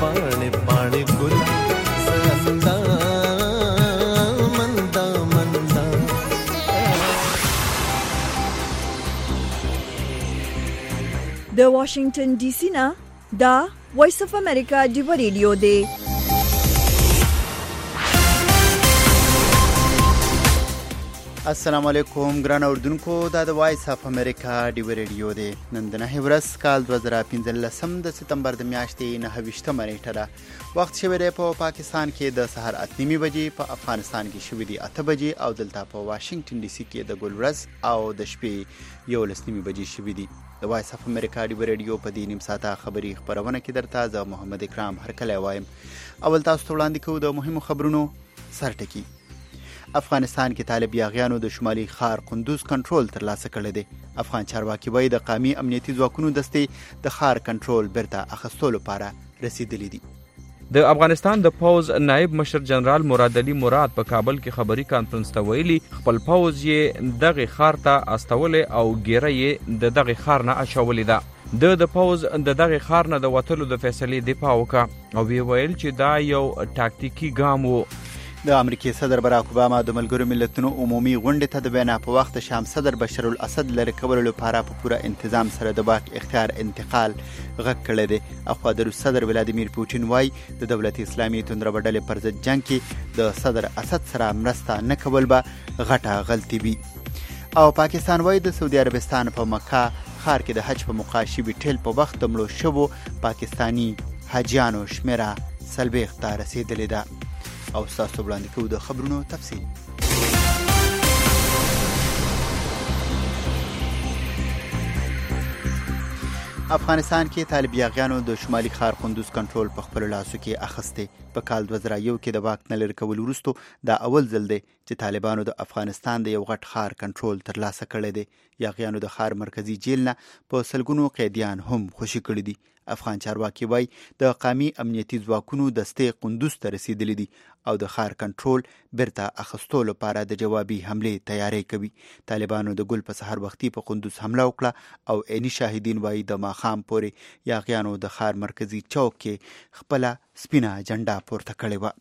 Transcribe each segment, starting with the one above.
पाणे पाणे ګل سندا مندا مندا. د واشنگټن ډي سي نه دا وایس اف امریکا دی ریډیو دی. السلام علیکم ګران اوردونکو، دا د وایس اف امریکا دی ریډیو دی. نن د 9 ورځ کال 2015 د سپتمبر د میاشتې 9 نیټه ده. وخت شوی دی په پاکستان کې د سحر 8:30 بجې، په افغانستان کې شوی دی 8 بجې او دلته په واشنگټن ډي سي کې د ګل ورځ او د شپې 11:30 بجې شوی دی. د وایس اف امریکا دی ریډیو په دې نیم ساعته خبری خبرونه کې درته زه محمد اکرام هرکلی وایم. اول تاسو ته وړاندې کوو د مهمو خبرونو سرټکی. افغانستان کې طالب یاغیانو د شمالي ښار قندوز کنټرول ترلاسه کړی دی. افغان چارواکي وایي د قومي امنیتي ځواکونو دستې د ښار کنټرول بیرته اخیستلو لپاره رسیدلی دي. د افغانستان د پوز نائب مشر جنرال مراد علي مراد په کابل کې خبري کانفرنس ته ویلي خپل پوز یې دغه ښار ته استولې او ګیره یې د دغه ښار نه اچولې ده. د پوز د دغه ښار نه د وتلو د فیصلې دفاع وکړه او ویل چې دا یو ټاکتیکي ګام و. د امریکای صدر باراک اوباما د ملګرو ملتونو عمومي غونډې ته د وینا په وخت شام صدر بشار الاسد لرې کولو لپاره په پوره انتظام سره د واک اختیار انتقال غږ کړی دی. اخوا د روس صدر ولادیمیر پوتین وایي د دولت اسلامي توندرو ډلې پر ضد جنگ کې د صدر اسد سره مرسته نه کول به غټه غلطي وي. او پاکستان وایي د سعودي عربستان په مکه ښار کې د حج په موقع شوي ټیل په وخت د مړو شوو پاکستانی حاجیانو شمیره 40 ته رسیدلې ده. او تاسو وړاندې کوو د خبرونو تفصیل. افغانستان کې طالب یاغیانو د شمالي ښار قندوز کنټرول په خپل لاسو کې اخیسته. په کال 2001 کې د واک نه لرې کول وروسته دا اول ځل دی چې طالبانو د افغانستان د یو غټ ښار کنټرول ترلاسه کړی دی. یاغیانو د ښار مرکزی جیل نه په سلګونو قیدیان هم خوشي کړي دي. افغان چارواکي وایي د قومي امنیتي ځواکونو دستې قندوز ته رسیدلې دي او د ښار کنټرول بیرته اخیستلو لپاره د جوابي حملې تیاری کوي. طالبانو د ګل په سحر وختي په قندوز حمله وکړه او عیني شاهدین وایي د ماښام پورې یاغیانو د ښار مرکزی چوک کې خپله سپینه جنډه پورته کړې وه.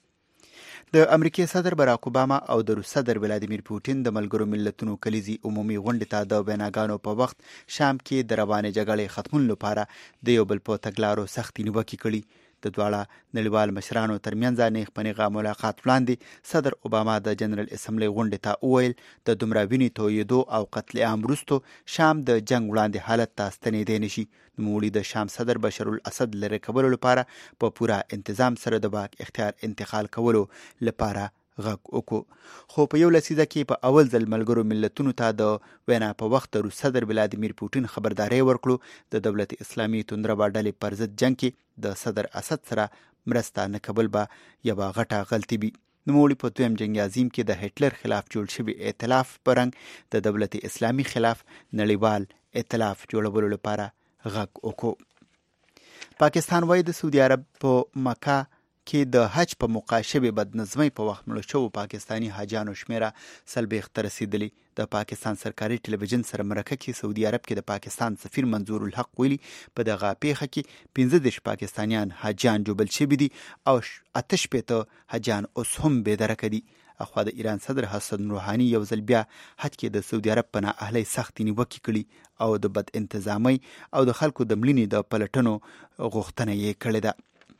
د امریکای صدر باراک اوباما او د روس صدر ولادیمیر پوتین د ملګرو ملتونو کلیزي عمومي غونډې ته د ویناګانو په وخت شام کې د روانې جګړې ختمولو لپاره د یو بل په تګلارو سختې نیوکې کړي. د دواړه نړیوال مشرانو ترمنځ نیغ په نیغه ملاقات وړاندې صدر اوباما د جنرال اسمبلی غونډې ته وویل د دومره وینې تویېدو او قتل عام وروسته شام د جنگ وړاندې حالت ته ستنېدی نشي. نوموړي د شام صدر بشار الاسد لرې کولو لپاره په پوره انتظام سره د واک اختیار انتقال کولو لپاره غږ وکړو. خو په یو لسیزه کې په اول ځل ملګرو ملتونو ته د وینا په وخت د روس صدر ولادیمیر پوتین خبرداری ورکړو د دولت اسلامي توندرو ډلې پر ضد جنگ کې د صدر اسد سره مرسته نه کول به یوه غټه غلطي وي. نوموړي په دویم جنگ عظیم کې د هټلر خلاف جوړ شوي ائتلاف په رنګ د دولت اسلامي خلاف نړیوال ائتلاف جوړولو لپاره غږ وکړو. پاکستان وایي د سعودي عرب په مکه کې د حج په موقع شوی بدنظمۍ په وخت مړه شوو پاکستانی حاجیانو شمیره 40 ته رسیدلی. د پاکستان سرکاري ټلویزیون سره مرکه کې سعودي عرب کې د پاکستان سفیر منظور الحق ویلي په دغه پیښه کې 15 پاکستانیان حاجیان جوبل شوي دي او 88 حاجیان اوس هم بې درکه دي. اخوا د ایران صدر حسن روحاني یو ځل بیا حج کې د سعودي عرب په نااهلۍ سختې نیوکې کړي او د بد انتظامۍ او د خلکو د مړینې د پلټنو غوښتنه یې کړې ده.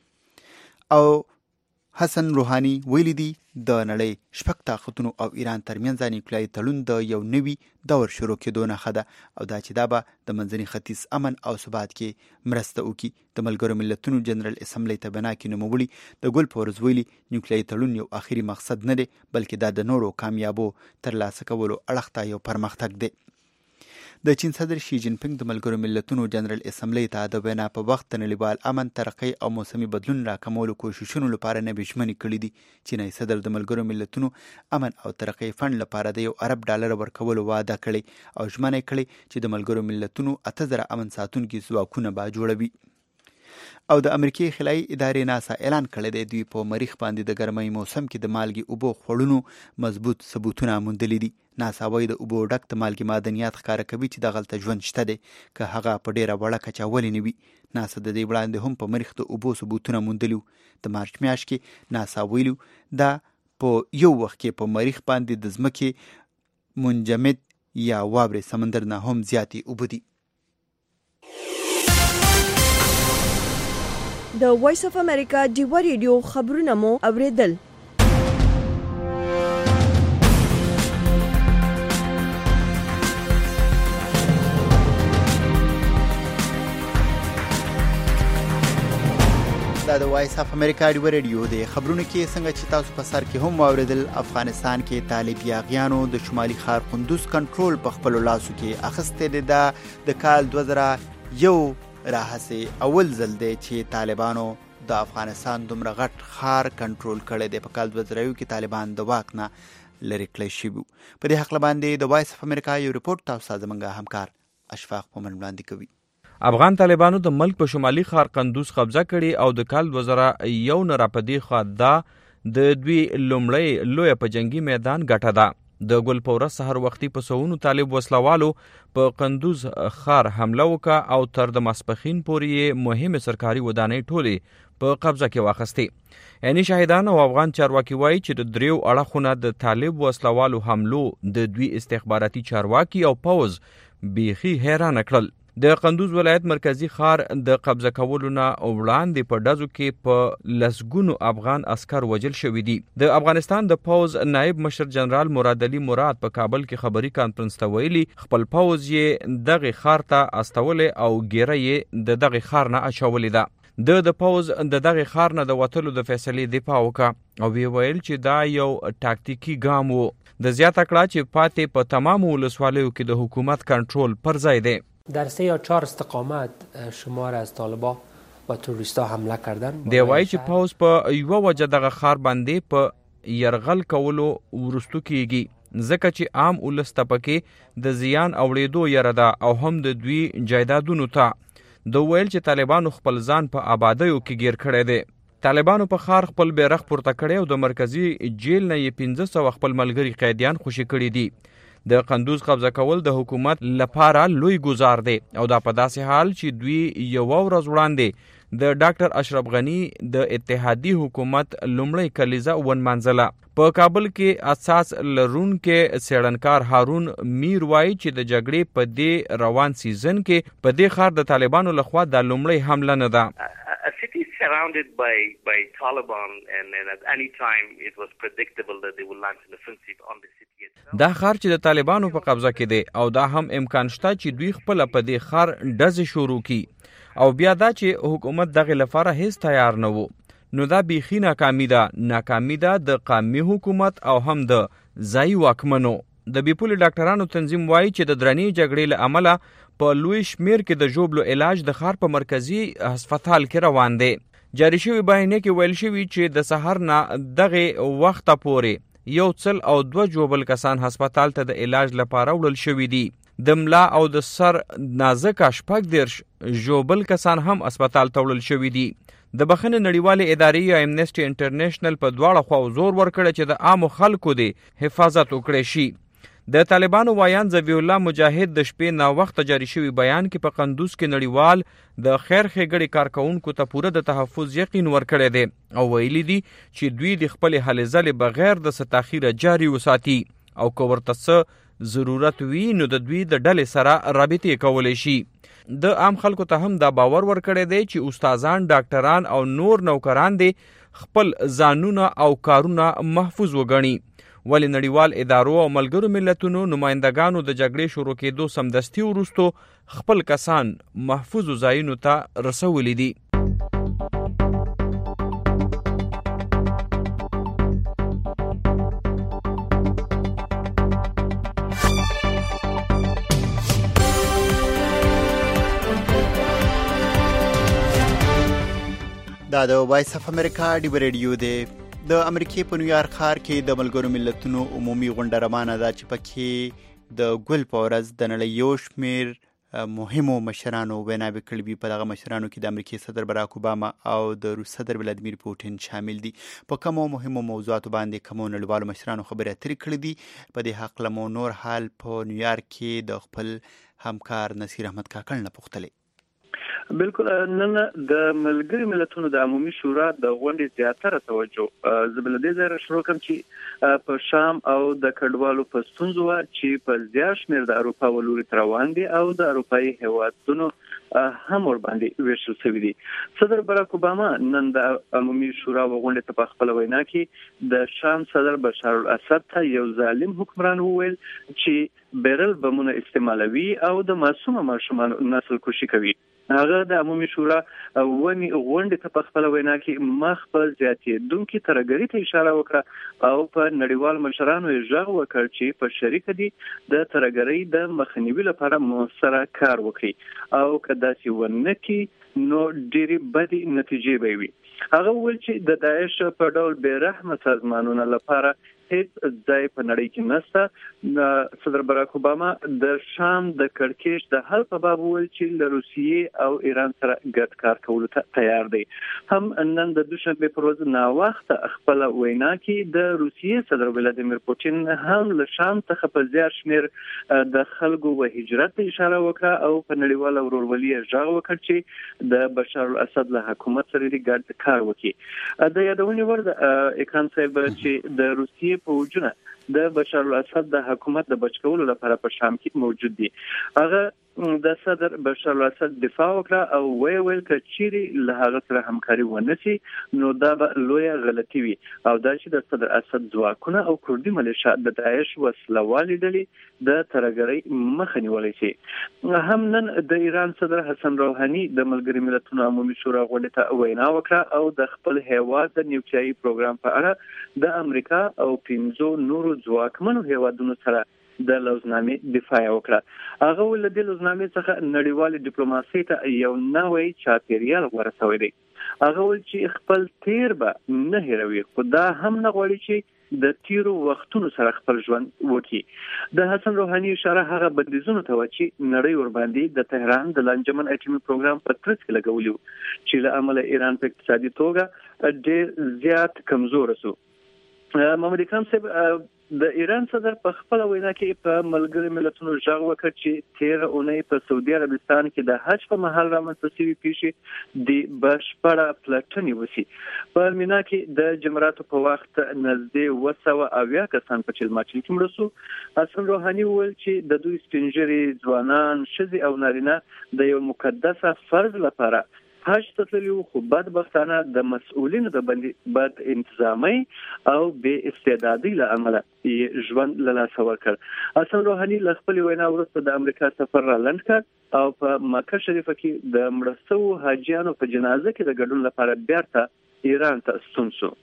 او حسن روحاني ویلي دي د نړۍ شپږ طاقتونو او ایران ترمنځ نیوکلیایي تړون د یو نوي دور شروع کېدو نښه ده او دا چې دا به د منځني ختیځ امن او ثبات کې مرسته وکړي. د ملګرو ملتونو جنرال اسمبلی ته بنا کې نوموړي د ګل په ورځ ویلي نیوکلیایي تړون یو آخري مقصد نه دی بلکې دا د نورو کامیابو ترلاسه کولو اړخ ته یو پرمختګ دی. د چین صدر شي جین پینګ د ملګرو ملتونو جنرال اسمبلی ته د وینا په وخت د نړیوال امن، ترقۍ او موسمي بدلون راکمولو کوششونو لپاره نوې ژمنې کړې دي. چینایي صدر د ملګرو ملتونو امن او ترقۍ فنډ لپاره د $1 ارب ورکولو وعده کړې او ژمنه کړې چې د ملګرو ملتونو 8000 امن ساتونکي ځواکونه به جوړوي. او د امریکای خلایي ادارې ناسا اعلان کړی دی دوی په مریخ باندې د ګرمۍ موسم کې د مالګې اوبو خوړونو مضبوط ثبوتونه موندلي دي. ناسا وایي د اوبو ډک د مالګې معدنیات ښکاره کوي چې دغلته ژوند شته دی که هغه په ډیره وړه کچه ولې نه وي. ناسا د دې وړاندې هم په مریخ د اوبو ثبوتونه موندلي وو. د مارچ میاشت کې ناسا ویلو دا په یو وخت کې په مریخ باندې د ځمکې منجمد یا واورې سمندر نه هم زیاتې اوبه دي. د وایس اف امریکا ډیوا ریډیو خبرونه مو اوریدل. دا د وایس اف امریکا ډیوا ریډیو د خبرونو کې څنګه چې تاسو په سر کې هم واوریدل، افغانستان کې طالب یاغیانو د شمالي ښار قندوز کنټرول په خپل لاسو کې اخیستی دی. دا د کال 2001 راهسې اول ځل دی چې طالبانو د افغانستان دومره غټ ښار کنټرول کړی دی. په کال 2001 کې طالبان د واک نه لرې کړی شوي. په دې هکله باندې د وایس اف امریکا یو رپورټ تاسو زموږ همکار اشفاق مومن وړاندې کوي. افغان طالبانو د ملک په شمالي ښار قندوز قبضه کړي او د کال 2001 نه راپدې خوا دا د دوی لومړی لویه په جنگي میدان ګټه ده. د ګل پورس سحر وختي په سونو طالب وسلوالو په قندوز ښار حمله وکړه او تر د ماسپښین پورې مهمه سرکاري ودانۍ ټولې په قبضه کې واخیستې. یعنی شاهدان او افغان چارواکي وایي چې د دریو اړخونه د طالب وسلوالو حملو د دوی استخباراتي چارواکي او پوز بیخي حیران کړل. د قندوز ولایت مرکزی ښار د قبضه کولو نه وړاندې په ډزو کې په لسګونو افغان عسکر وژل شوي دي. د افغانستان د پوز نائب مشر جنرال مراد علي مراد په کابل کې خبري کانفرنس ته ویلي خپل پوز یې دغه ښار ته استولې او ګیره یې د دغه ښار نه اچولې ده. د پوز د دغه ښار نه د وتلو د فیصلې دفاع وکړه او ویل چې دا یو ټاکتیکي ګام و. د زیاته کړه چې پاتې په تمام ولسوالیو کې د حکومت کنټرول پر ځای دی. در 3 یا 4 استقامت شمار از طالبان و توریستا حمله کردن. دی وایي چې پوز په یوه وجه دغه ښار باندې په یرغل کولو ورستو کیږي ځکه چې عام ولس ته پکې د زیان اوړېدو یره ده او هم د دوی جایدادونو ته. د ویل چې طالبانو خپل ځان په آبادیو کې ګیر کړی دی. طالبانو په ښار خپل بیرغ پورته کړی او د مرکزی جیل نه یې 1500 خپل ملګري قیدیان خوشي کړي دي. د قندوز قبضه کول د حکومت لپاره لوی گزار دی او دا په داسې حال چې دوی یو ورځ وړاندې د ډاکټر اشرف غنی د اتحادی حکومت لومړی کلیزه ونمانځله. په کابل کې اساس لرونکي څېړنکار هارون میر وایي چې د جګړې په دې روان سیزن کې په دې ښار د طالبانو لخوا د لومړی حمله نه ده. A city surrounded by Taliban and at any time it was predictable that they would launch an offensive on the city itself. دا ښار چې د طالبانو په قبضه کې دی او دا هم امکان شته چې دوی خپل په دې ښار ډزې شروع کړي او بیا دا چې حکومت دغه لپاره هیڅ تیار نه وو. نو دا بیخي ناکامي ده د قومي حکومت او هم د ځایي واکمنو. د بیپولي ډاکټرانو تنظیم وایي چې د درنې جګړې له امله په لوی شمیر کې د ژوبلو علاج د ښار په مرکزی هسپتال کې روان دی. جاری شوی بیانیه کې ویل شوی چې د سحر نه دغه وخته پورې 1 او 2 ژوبل کسان هسپتال ته د علاج لپاره وړل شوي دي. د ملا او د سر نازک شپږ ژوبل کسان هم هسپتال ته وړل شوي دي. د بخښنې نړیوالې ادارې یا امنیسټي انټرنیشنل په دواړه خواو زور ورکړی چې د عامو خلکو د حفاظت وکړی شي. د طالبانو وایان ذبیح الله مجاهد د شپې نا وخت جاری شوی بیان کې په قندوز کې نړیوال د خیر ښېګړې کارکونکو ته پوره د تحفظ یقین ورکړی دی او ویلي دي چې دوی د خپل هلې ځلې بغیر د څه تاخیره جاري وساتي او که ورته څه ضرورت وي نو د دوی د ډلې سره رابطې کولی شي. د عام خلکو ته هم دا باور ورکړی دی چې استادان، ډاکټران او نور نوکران دي خپل ځانونه او کارونه محفوظ وګڼي. ولی نړیوال ادارو او ملګرو ملتونو نمایندگانو د جګړې شروع کېدو سمدستي وروستو خپل کسان محفوظ ځایونو ته رسولي دي. دا د وایس اف امریکا ډیوا ریډیو دی. د امریکای په نیویارک ښار کې د ملګرو ملتونو عمومي غونډه روانه ده چې پکې د ګل په ورځ د نړۍ یو شمېر مهمو مشرانو ویناوې کړې وي. په دغه مشرانو کې د امریکای صدر براک اوباما او د روس صدر ولادیمیر پوټین شامل دي. په کومو مهمو موضوعاتو باندې کومو نړیوالو مشرانو خبرې اترې کړې دي؟ په دې هکله مو نور حال په نیویارک کې د خپل همکار نصیر احمد کاکړ نه پوښتلی. بالکل نن د ملګري ملتونو د عمومي شورا د غونډې زیاتره توجه زه بل دې ځای شروع کوم چې په شام او د کډوالو په ستونزو چې په زیات شمېر د اروپا ولوري روان دي او د اروپایي هیوادونو هم ور باندې ویشل شوی دي. صدر براک اوباما نن د عمومي شورا غونډې ته په خپل وینا کې د شام صدر بشار الاسد ته یو ظالم حکمران وویل چې بیرل بمونه استعمالوي او د معصومه ماشومان نسل کشي کوي. هغه د عمومي شورا ونی غونډې ته په خپل وینا کې مخ په زیاتېدونکي ترهګرۍ ته اشاره وکړه او په نړیوال مشرانو یې غږ وکړ چې په شریک دي د ترهګرۍ د مخنیوي لپاره موثره کار وکړي او که داسې ونه کړي نو ډېرې بدې نتیجې به وي. هغه وویل چې د داعش په ډول بې رحمه سازمانونو لپاره هیڅ ځای په نړۍ کې نشته. صدر براک اوباما د شام د کړکېچ د حل په باب وویل چې له روسیې او ایران سره ګډ کار کولو ته تیار دی. هم نن د دوشنبه پر ورځ ناوخته خپل وینا کې د روسیې صدر ولادیمیر پوټین هم له شام څخه په زیات شمېر د خلکو و هجرت اشاره وکړه او په نړیواله ورورولۍ غږ وکړ چې د بشار الاسد له حکومت سره ګډ کار وکړي. د یادونې وړ د اکرام صاحب چې د روسیې فوجونه د بشار الاسد د حکومت د بچکولو لپاره په شام کې موجود دي. هغه د صدر بشار الاسد دفاع وکړه او ویل چې له هغه سره همکاري ونشي نو دا به لویه غلطي وي او دا چې د صدر اسد ځواکونه او کردي ملیشیا د داعش وسلوالې ډلې د ترهګرۍ مخه نیولی شي. هم نن د ایران صدر حسن روحاني د ملګري ملتونو عمومي شورا غونډې ته وینا وکړه او د خپل هیواد د نیوکلیایي پروګرام په اړه د امریکا او 15 نورو ځواکمنو هیوادونو سره د لوزنامې دفاع وکړه. هغه ول د لوزنامې څخه نړیوال ډیپلوماسي ته یو نوې چاپیریال ورسوي دی. هغه ول چې خپل تیر به نه هیروي خو دا هم نه غواړي چې د تیرو وختونو سره خپل ژوند وکړي. د حسن روحاني اشاره هغه بندیزونو ته و چې نړۍ ور باندې د تهران د لانجمن اټومي پروګرام په ترڅ کې لګولیو چې له امله ایران په اقتصادي توګه ډېر زیات کمزور شو. محمد اکرم صاحب د ایران صدر په خپل وینا کې په ملګري ملتونو غږ وکړ چې تیر اونۍ په سعودي عربستان کې د حج په مهال رامنځته شوې پیښې د بشپړه پلټنې وشي. په مینا کې د جمعراتو په وخت نږدې 280 کسان په چلماچل کې مړه شو. حسن روحاني وویل چې د دوی سپینږیري ځوانان ښځې او نارینه د یو مقدسه فرض لپاره حج ته تللي خو بدبختانه د مسؤلینو د بد انتظامي او بې استعدادۍ له امله یې ژوند له لاسه ورکړ. حسن روحاني له خپلې وینا وروسته د امریکا سفر را لنډ کړ او په مکه شریفه کې د مړه شوو حاجیانو په جنازه کې د ګډون لپاره بیرته ایران ته ستون شو.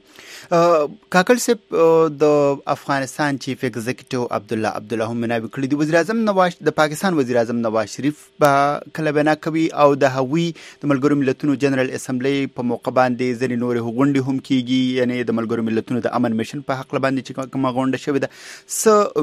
کاکل صاحب د افغانستان چیف ایگزیکټیو عبدالله هم منابع کړی دی. وزیر اعظم د پاکستان وزیر اعظم نواز شریف به کله وینا کوي او د هغوی د ملګرو ملتونو جنرال اسمبلی په موقع باندې ځینې نورې غونډې هم کیږي، یعنی د ملګرو ملتونو د امن میشن په حق باندې چې کومه غونډه شوې ده څه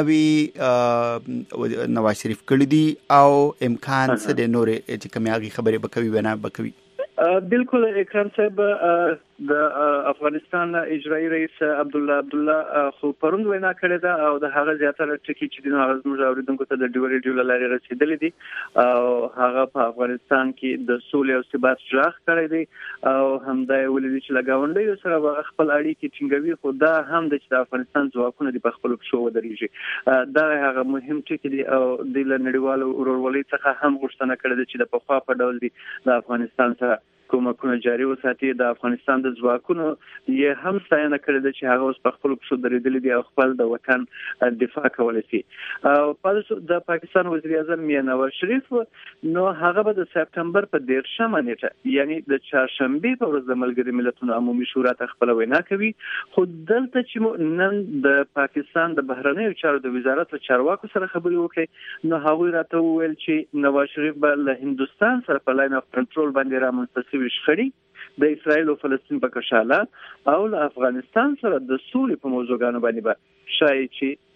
ویناوي نواز شریف کړی دی او امکان څه د نورې چې کومه هغه خبرې بکوي وینا بکوي؟ بالکل اکرام صاحب د افغانستان اجرایی رئیس عبدالله خو پروند وینا کړې ده او د هغه زیاتره ټکي چې د هغه زموږ اوریدونکو ته د ډیوري لارې رسیدلې دي او هغه په افغانستان کې د سولې او ثبات ژغ کړی دی او همدا ولې چې لګاونډي سره خپل اړیکې ټینګوي خو دا هم د افغانستان ځواکونه د خپل پښو ودرېږي. دا هغه مهم ټکی دی او د نړیوالو ورورولۍ څخه هم غوښتنه کړې ده چې د پخوا په ډول دی د افغانستان سره کومکونه جاري وساتي. د افغانستان د ځواکونو یې هم ستاینه کړې ده چې هغه اوس په خپلو پښو درېدلي دي او خپل د وطن دفاع کولی شي. او د پاکستان وزیر اعظم میاں نواز شریف نو هغه به د سپتمبر په 13مه نیټه یعنی د چهارشنبې په ورځ د ملګري ملتونو عمومي شورا ته خپله وینا کوي. خو دلته چې نن د پاکستان د بهرنیو چارو د وزارت له چارواکو سره خبرې وکړي نو هغوی راته وویل چې نواز شریف به له هندوستان سره په لاین اف کنټرول باندې رامنځته شخړي د اسرائیل او فلسطین په کشاله او له افغانستان سره د سولې په موضوعګانو باندې به شایي چې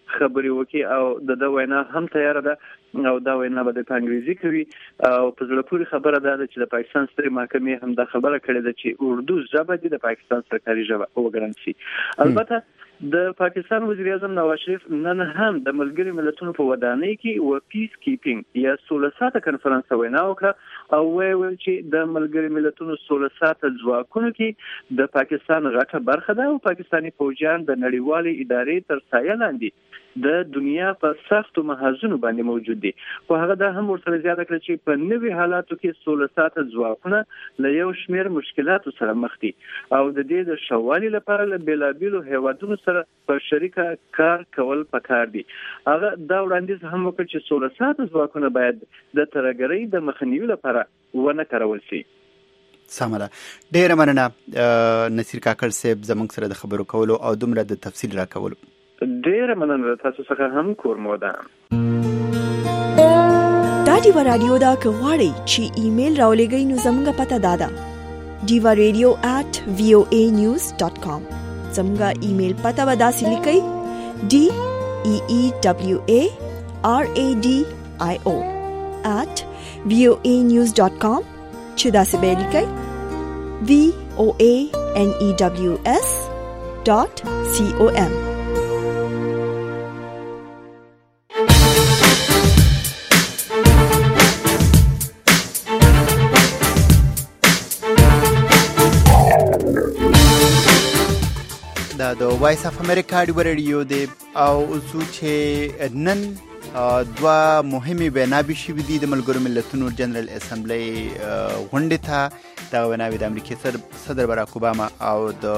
خبري وکي او د وینا هم تیار ده او دا وینا به د انګریزي کوي او په زړه پورې خبره ده چې د پاکستان سترې محکمې هم دا خبره کړې ده چې اردو ژبه د پاکستان سرکاري ژبه وګڼل شي. البته د پاکستان وزیر اعظم نواز شریف نن هم د ملګري ملتونو په ودانۍ کې و پیس کیپینګ یا سولساته کنفرانس وینا وکړه او ویل چې د ملګري ملتونو سولساته ځواکونو کې د پاکستان غټه برخه ده او پاکستاني فوجیان د نړیوالې ادارې تر سایه لاندې د دنیا په سختو محاذونو باندې موجود دي. خو هغه دا هم ورسره زیاته کړه چې په نوي حالاتو کې سولساته ځواکونه له یو شمېر مشکلاتو سره مخ دي او د دې د شوالي لپاره له بېلابېلو هیوادونو سره په شریکه کار کول پکار دي. هغه دا وړاندیز هم وکړ چې سولساته ځواکونه باید د ترهګرۍ د مخنیوي لپاره ونه کارول شي. سمه ده. ډېره مننه نصیر کاکړ صاحب زموږ سره د خبرو کولو او دومره د تفصیل راکولو. ډېره مننه تاسو څخه هم کورمو ده. دا ډیوا رادیو دا که غواړئ چې ایمیل راولېږئ نو زموږ پته دا ده diva.radio@voanews.com. زموږ ایمیل پته به داسې لیکئ DEEWARADIO@voanews.com چې داسې به لیکئ VOANEWS.com. د وایس اف امریکا ډیوا رادیو دی او اوسو چې نن دوا مهمه ویناوي شوې دي د ملګرو ملتونو جنرال اسمبلی غونډې ته. دا ویناوي د امریکای صدر باراک اوباما او د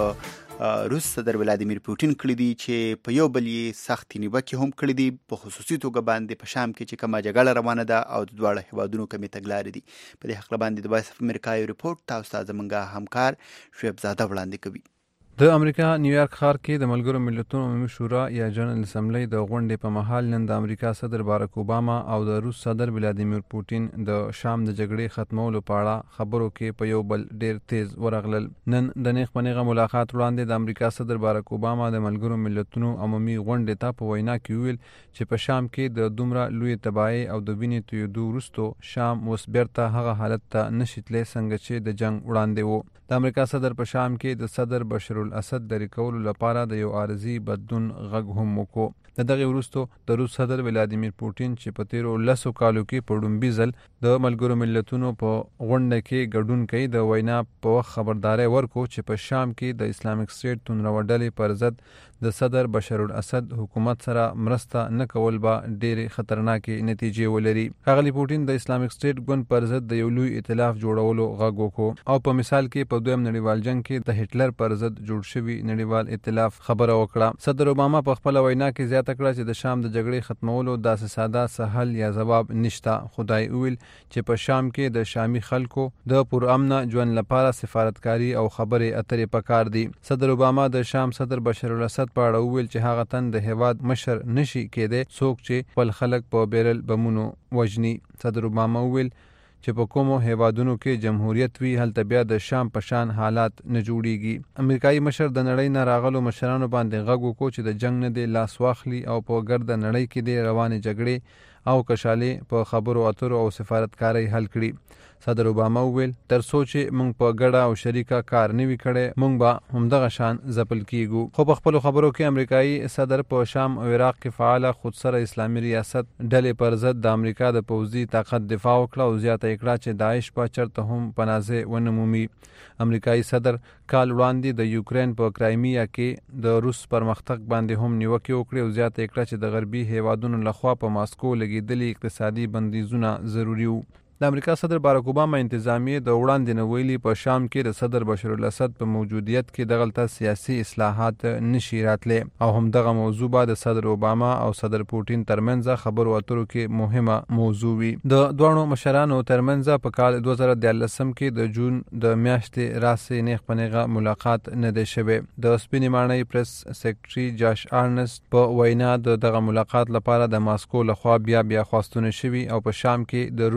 روس صدر ولادیمیر پوتین کړی دي چې په یو بل یې سختې نیوکې هم کړې دي په خصوصي توګه باندې په شام کې چې کومه جګړه روانه ده او د دواړو هیوادونو کومې تګلارې دي. په دې هکله باندې د وایس اف امریکا یو ریپورټ تاسو ته زموږ همکار شعیب زاده وړاندې کوي. د امریکا نیویارک ښار کې د ملګرو ملتونو عمومي شورا یا جنرال اسمبلی د غونډې په مهال نن د امریکا صدر باراک اوباما او د روس صدر ولادیمیر پوتین د شام د جګړې ختمولو په اړه خبرو کې په یو بل ډیر تیز ورغلل. نن د نیغ په نیغه ملاقات وړاندې د امریکا صدر باراک اوباما د ملګرو ملتونو عمومي غونډې ته په وینا کې ویل چې په شام کې د دومره لوی تباہي او د وینې تویېدو وروسته شام اوس بیرته هغه حالت ته نشي تللی څنګه چې د جنگ وړاندې و. د امریکا صدر په شام کې د صدر بشار الاسد د ریکولو لپاره د یو عارضي بدلون غږ هم وکړو. د دغه وروسته د روس صدر ولادیمیر پوتین چې په تیرو 10 کالو کې په ډومبي ځل د ملګرو ملتونو په غونډه کې ګډون کوي د وینا په وخت خبرداري ورکو چې په شام کې د اسلامیک سټیټ تونرودلې پر ضد د صدر بشار الاسد حکومت سره مرسته نه کول به ډېرې خطرناکې نتیجې ولري. ښاغلي پوتین د اسلامیک سټیټ ګوند پر ضد د یو لوی ائتلاف جوړولو غږ وکړو او په مثال کې په دویم نړیوال جنگ کې د هټلر پر ضد جوړ شوی نړیوال ائتلاف خبره وکړه. صدر اوباما په خپل وینا کې زیاته کړه چې د شام د جګړې ختمولو داسې ساده سهل یا جواب نشته. خدای ویل چې په شام کې د شامي خلکو د پرامن ژوند لپاره سفارتکاری او خبرې اترې پکار دي. صدر اوباما د شام صدر بشار الاسد په اړه ویل چې هغه تن د هیواد مشر نشي کېدی څوک چې خپل خلک په بیرل بمونو وژني. صدر اوباما ویل چې په کومو هیوادونو کې جمهوریت وی هلته بیا د شام په شان حالات نه جوړیږي. امریکایي مشر د نړۍ نه راغلو مشرانو باندې غږ وکړو چې د جنگ نه دی لاس واخلي او په ګرد نړۍ کې دی روانې جګړې او کشالې په خبرو اترو او سفارتکارۍ حل کړي. صدر اوباما ویل تر سوچ مونږ په ګډه او شریکه کار نه وی کړي مونږ به همدغه شان ځپل کیږو. خو په خپل خبرو کې امریکایي صدر په شام او عراق کې فعال خودسره اسلامي ریاست ډلې پر ضد د امریکا د پوځي طاقت دفاع وکړه او زیاته کړه چې داعش په چرته هم پنازه ونمومي. امریکایي صدر کال وړاندې د یوکرين په کرایمیا کې د روس پرمختګ باندې هم نیوکه وکړه او زیاته کړه چې د غربي هیوادونو لخوا په ماسکو لګیدلې اقتصادي بندیزونه ضروري وو. د امریکا صدر باراک اوباما انتظامیه د وړاندې نویلی په شام کې د صدر بشار الاسد په موجودیت کې دغلطه سیاسي اصلاحات نشي راتلې او هم دغه موضوع به د صدر اوباما او صدر پوتین ترمنځ خبرو اترو کې مهمه موضوع وي. د دوه مشرانو ترمنځ په کال 2013 کې د جون د میاشتې راسي نیغ پنیغه ملاقات نه دی شوی. د سپینې ماڼۍ پریس سیکریټري جاش آرنست په وینا دغه ملاقات لپاره د ماسکو لخوا بیا خواستونه شوی او په شام کې د روس زیاتې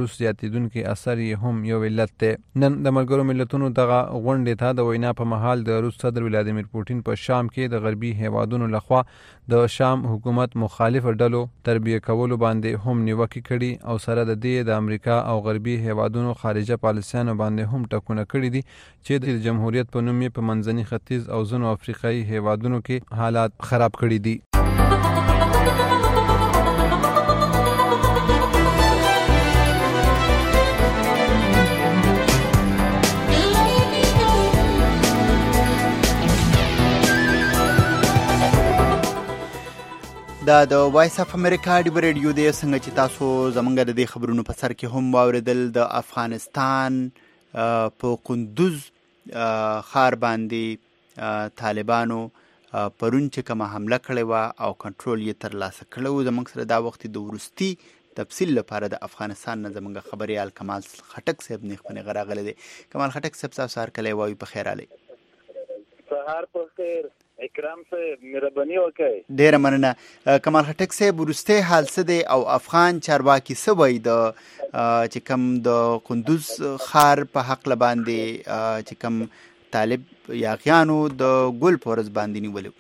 رسیدونکي اثر یې هم یو علت دی. نن د ملګرو ملتونو دغه غونډې ته د وینا په مهال د روس صدر ولادیمیر پوټین په شام کې د غربي هیوادونو لخوا د شام حکومت مخالف ډلو تربیه کولو باندې هم نیوکې کړي او سره د دې د امریکا او غربي هیوادونو خارجه پالیسیانو باندې هم ټکونه کړي دي چې د جمهوریت په نوم یې په منځني ختیځ او ځینو افریقایي هیوادونو کې حالات خراب کړي دي. دا د وایس اف امریکا ډیو ریډیو دی. څنګه چې تاسو زمونږ د دې خبرونو په سر کې هم واوریدل، د افغانستان په قندوز ښار باندې طالبانو پرون چې کومه حمله کړې وه او کنټرول یې ترلاسه کړی و. زموږ سره دا وخت د وروستي تفصیل لپاره د افغانستان نه زموږ خبریال کمال خټک صاحب نیغ په نیغه راغلی دی. کمال خټک صاحب تاسو سهار کلی وایو په خیر راغلی. سهار په خیر اکرام صاحب، مهرباني وکړئ. ډیره مننه. کمال خټک صاحب، وروستی حال څه دی او افغان چارواکي څه وایي د چې کوم د قندوز ښار په حق باندې چې کوم طالب یاغیانو د ګل په ورځ باندې نیولی؟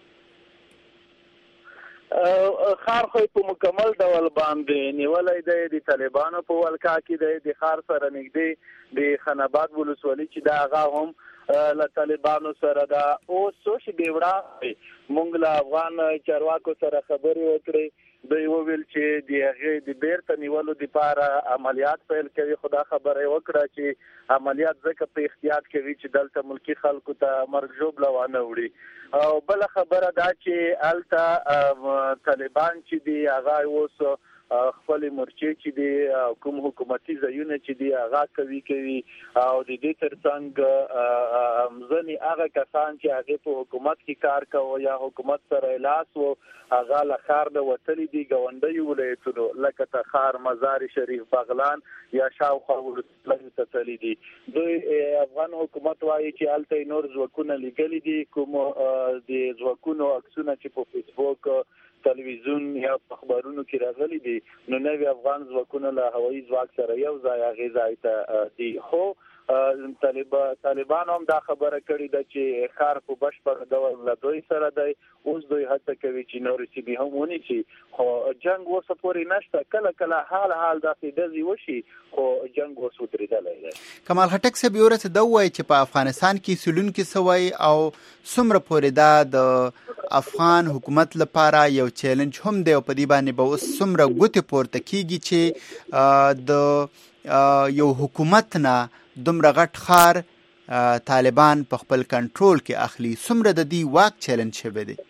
ښار خو په مکمل ډول باندې نیولی دی، د طالبانو په ولکه کې دی. د ښار سره نږدې د خناباد ولسوالي چې دا هغه هم له طالبانو سره دا اوس څو شېبې وړاندې موږ له افغان چارواکو سره خبرې وکړې. دوی وویل چې د هغې د بیرته نیولو دپاره عملیات پیل کوي، خو دا خبره یې وکړه چې عملیات ځکه په احتیاط کوي چې دلته ملکي خلکو ته مرګ ژوبله وانه وړي. او بله خبره دا چې هلته طالبان چې دي هغه اوس خپل مورچې چې دي کوم حکومتي ځایونه چې دي هغه کوي او د دې ترڅنګ ځینې هغه کسان چې هغې په حکومت کې کار کوي یا حکومت سره لاس و هغه له ښار نه وتلي دي ګاونډیو ولایتونو لکه تخار، مزار شریف، بغلان یا شاوخوا ولسوالیو ته تللي دي. دوی افغان حکومت وایي چې هلته یې نور ځواکونه لیږلي دي، کوم د ځواکونو عکسونه چې په فیسبوک، تلویزیون یا په خبرونو کې راغلي دي، نو نوي افغان ځواکونه له هوایي ځواک سره یو ځای هغې ځای ته دي. خو طالبانو هم دا خبره کړې ده چې ښار په بشپړ ډول له دوی سره دی. اوس دوی هڅه کوي چې نورې سیمې هم ونیسي، خو جنګ اوسه پورې نشته. کله کله حال داسې ډزې وشي، خو جنګ اوس ودرېدلی دی. کمال خټک صاحب، یو ورځ دا ووایي چې په افغانستان کې څیړونکي څه وایي او څومره پورې دا د افغان حکومت لپاره یو چیلنج هم دی او په دې باندې به اوس څومره ګوتې پورته کېږي چې د یو حکومت نه دومره غټ ښار طالبان په خپل کنټرول کې اخلي؟ څومره د دې واک چیلنج شوی دی؟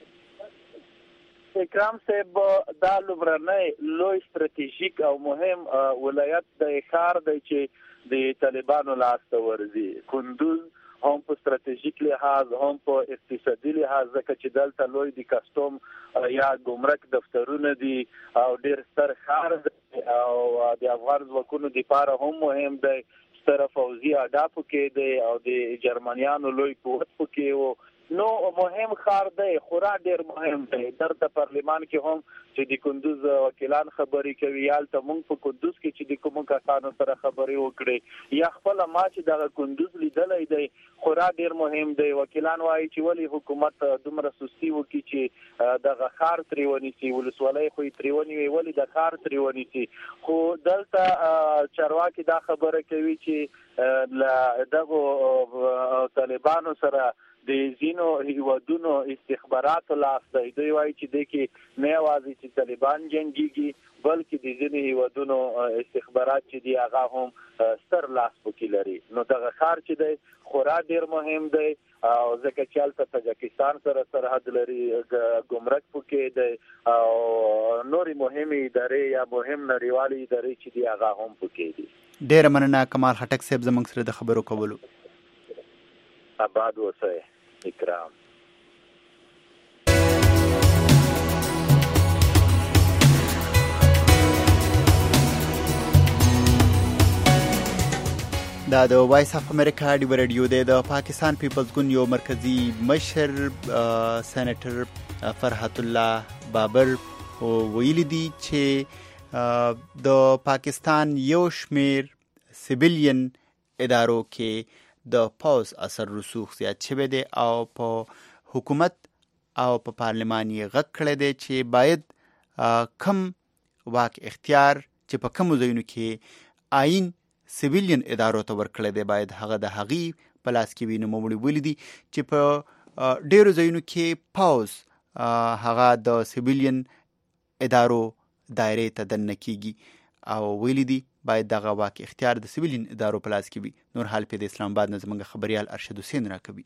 اکرام صاحب، دا لومړنی لوی ستراتیژیک او مهم ولایت د ښار دی چې د طالبانو لاس ته ورځي. کندوز هم په ستراتیژیک لحاظ هم په اقتصادي لحاظ، ځکه چې دلته لوی د کسټوم یا ګمرک دفترونه دي او ډېر ستر ښار دی او د افغان ځواکونو دپاره هم مهم دی. ستره پوځي اډه پکې دی او د جرمنیانو لوی قوت پکې و. نو مهم ښار دی، خورا ډېر مهم دی. درته پارلمان کې هم چې د کندوز وکیلان خبرې کوي، هلته موږ په کندوز کې چې د کومو کسانو سره خبرې وکړې یا خپله ما چې دغه کندوز لیدلی دی خورا ډېر مهم دی. وکیلان وایي چې ولې حکومت دومره سستي وکړي چې دغه ښار ترې ونیسي، ولسوالۍ خو یې ترې ونیوي، ولې د ښار ترې ونیسي. خو دلته چارواکي دا خبره کوي چې له دغو طالبانو سره د ځینو هیوادونو استخباراتو لاس دی. دوی وایي چې دې کې نه یوازې چې طالبان جنګیږي بلکې د ځینو هیوادونو استخبارات چې دي هغه هم ستر لاس پکې لري. نو دغه ښار چې دی خورا ډېر مهم دی او ځکه چې هلته تاجکستان سره سرحد لري، ګمرک پکې دی او نورې مهمې ادارې یا مهم نړیوالې ادارې چې دي هغه هم پکې دي. ډېره مننه کمال خټک صاحب زموږ سره د خبرو کولو. آباد اوسئ اکرام. دا د وایس اف امریکا ډیو ریډیو دی. د پاکستان پیپلز ګوند یو مرکزی مشر سېنیټر فرحت الله بابر ویلي دي چې د پاکستان یو شمیر سیویلین ادارو کې د پوز اثر رسوخ زیات شوی دی او په حکومت او په پارلمان یې غږ کړی دی چې باید کم واک اختیار چې په کومو ځایونو کې آئین سیویلین ادارو ته ورکړی دی باید هغه د هغې په لاس کې وي. نوموړي ویلي دي چې په ډیرو ځایونو کې پوز هغه د سیویلین ادارو دایرې ته دننه کیږي او ویلي دي باید دغه واک اختیار د سیویلین ادارو په لاس کې وي. نور حال په اسلام آباد نه زموږ خبريال ارشد حسین راکوي.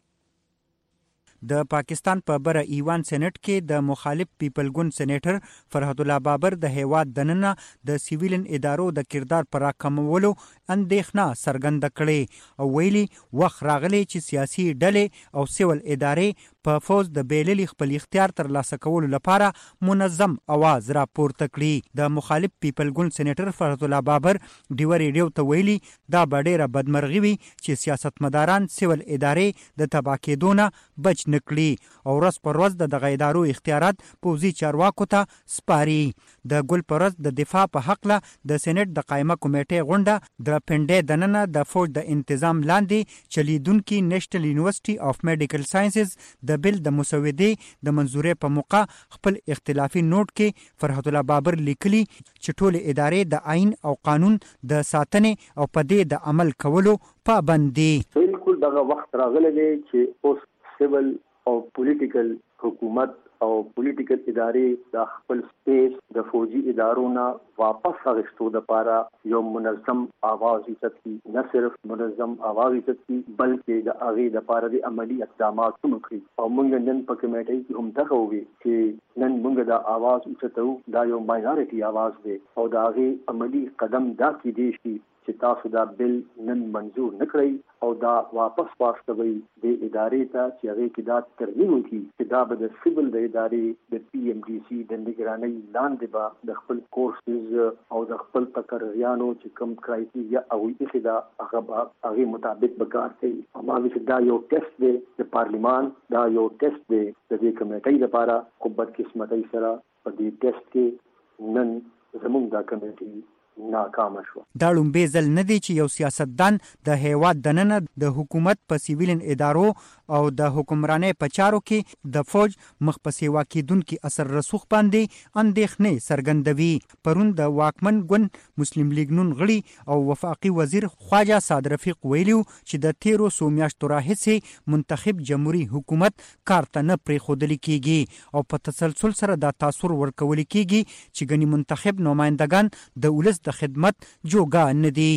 د پاکستان په بره ایوان سېنات کې د مخالف پیپل ګوند سېنیټر فرحت الله بابر د هیواد دننه د سیویلین ادارو د کردار پر راکمولو اندېښنه څرګنده کړې او ویلي وخت راغلی چې سیاسي ډلې او سیول ادارې په فوز د بیللي خپل اختیار ترلاسه کولو لپاره منظم اواز راپورته کړي. د مخالف پیپل ګوند سېنیټر فرحت الله بابر ډیو ریډیو ته ویلي دا به ډیره بدمرغي وي چې سیاستمداران سیول ادارې د تباه کېدو نه بچ نکړي او ورځ پر ورځ دغه ادارو اختیارات پوځي چارواکو ته سپاري. د ګل پر ورځ د دفاع په حق له د سېنات د قائمه کمیټې غونډه د پنډې دننه د فوج د انتظام لاندې چلیدونکي نېشنل یونیورسيټي اف میډیکل ساينسز د بل د مسودې د منظورې په موقع خپل اختلافي نوٹ کې فرحت الله بابر لیکلي چې ټول ادارې د آئین او قانون د ساتنې او په دې د عمل کولو پابند دي. بالکل دغه وخت راغلی دی چې اوس سیول او پولیټیکل حکومت او پولیټیکل ادارې د خپل سپیس د فوجي ادارو نه واپس اخیستو لپاره یو منظم آواز ایجاد کړي. نه صرف منظم آواز ایجاد کړي بلکې د هغې لپاره د عملي اقدامات هم وکړي او موږ نن په کمیټۍ کې هم دغه ووي چې نن موږ د آواز اوچتو دا یو ماینورټي آواز دی او د هغې عملي قدم دا کیدی شي چې تاسو دا بل نن منظور نکړئ او دا واپس واستوي د ادارې ته چې هغې کې دا ترمیم وکړي چې دا به د سیول د ادارې د PMDC د نگرانۍ لاندې به د خپل کورسز او د خپل تقرریانو چې کوم کرایټیریا هغوی ایښې ده هغه به هغې مطابق به کار کوي. هماغه چې دا یو ټیسټ دی د پارلیمان دا یو ټیسټ دی د دې کمیټۍ لپاره خو بدقسمتۍ سره په دې ټیسټ کې نن زموږ دا کمیټۍ ناکام شو. دا لومبې ځل نه دی چې یو سیاستدان د هیواد دننه د حکومت په سیویلین ادارو او د حکمرانۍ په چارو کې د فوج مخ په سیوا کېدونکي اثر رسوخ باندې اندېښنې څرګندوي. پرون د واکمن ګوند مسلم لیگ نون غړي او وفاقي وزیر خواجه سعد رفیق ویلو چې د تیرو څو میاشتو راهیسې منتخب جمهوریت حکومت کار ته نه پرېښودل کېږي او په تسلسل سره دا تاثر ورکول کېږي چې ګنې منتخب نمایندگان د ولس د خدمت جوګا نه دي.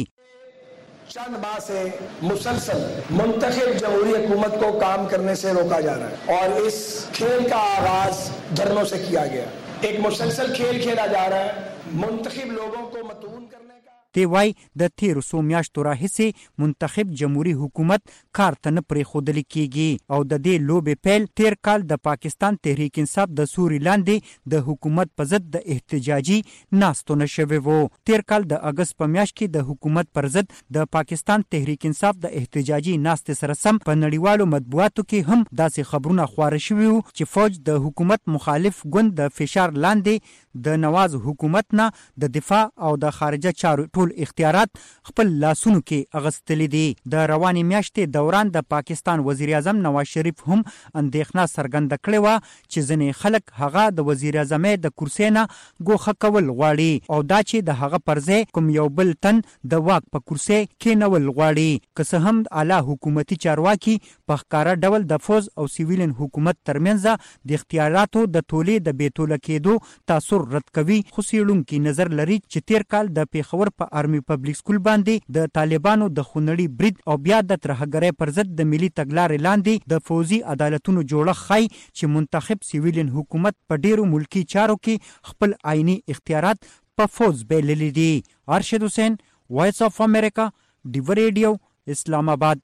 चंद माह से मुसलसल मुंतखब जमहूरी हुकूमत को काम करने से रोका जा रहा है और इस खेल का आगाज धरनों से किया गया. एक मुसलसल खेल खेला जा रहा है मुंतखब लोगों को मतून करने का. دی وای د تیرو څو میاشتو راهیسې منتخب جمهوریت حکومت کار ته نه پرېښودل کېږي او د دې لوبې پیل تیر کال د پاکستان تحریک انصاف د سوري لاندې د حکومت په ضد د احتجاجي ناستو نه شوی و. تیر کال د اګست په میاشت کې د حکومت پر ضد د پاکستان تحریک انصاف د احتجاجي ناستې سره سم په نړیوالو مطبوعاتو کې هم داسې خبرونه خواره شوي وو چې فوج د حکومت مخالف ګوند د فشار لاندې د نواز حکومت نه د دفاع او د خارجه چارو ټول اختیارات خپل لاسونو کې اغستلي دي. د روانې میاشتې دوران د پاکستان وزیر اعظم نواز شریف هم اندېښنه څرګنده کړې وه چې ځینې خلک هغه د وزیر اعظم د کرسۍ نه ګوښه کول غواړي او دا چې د هغه پر ځای کوم یو بل تن د واک په کرسۍ کېنول غواړي. که څه هم اعلی حکومتي چارواکي په ښکاره ډول د فوز او سیویلین حکومت ترمنځ د اختیاراتو د تولې د بېتوله کېدو تاثر رد کوي خو څېړونکي نظر لري چې تیر کال د پېښور په آرمي پبلک سکول باندې د طالبانو د خونړي برید او بیا د ترهګرۍ پر ضد د ملي تګلارې لاندې د فوزي عدالتونو جوړښت ښایي چې منتخب سیویلین حکومت په ډیرو ملکی چارو کې خپل آئینی اختیارات په فوز بیللي دي. ارشد حسین، وایس آف امریکا، ډیو ریډیو، اسلام آباد.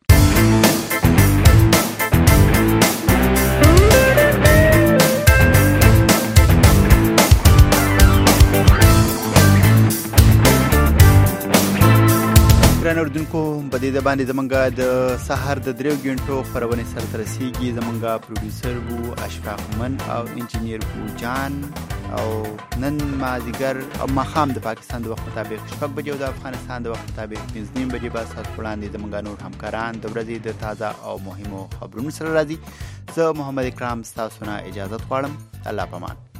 ګران اوریدونکو په دې باندې زمونږ د سحر د 3 غنټو خبرونه سره رسیدي. زمونږ پروډوسر وو اشفاق من او انجینیر وو جان او نن مازیګر او ماخام د پاکستان د وخت مطابق 6 بجې او د افغانستان د وخت مطابق 5:30 بجې به سات وړاندې زمونږ نور همکاران د ورځې د تازه او مهمو خبرونو سره راځي. زه محمد اکرام تاسو نه اجازه غواړم. الله پامان.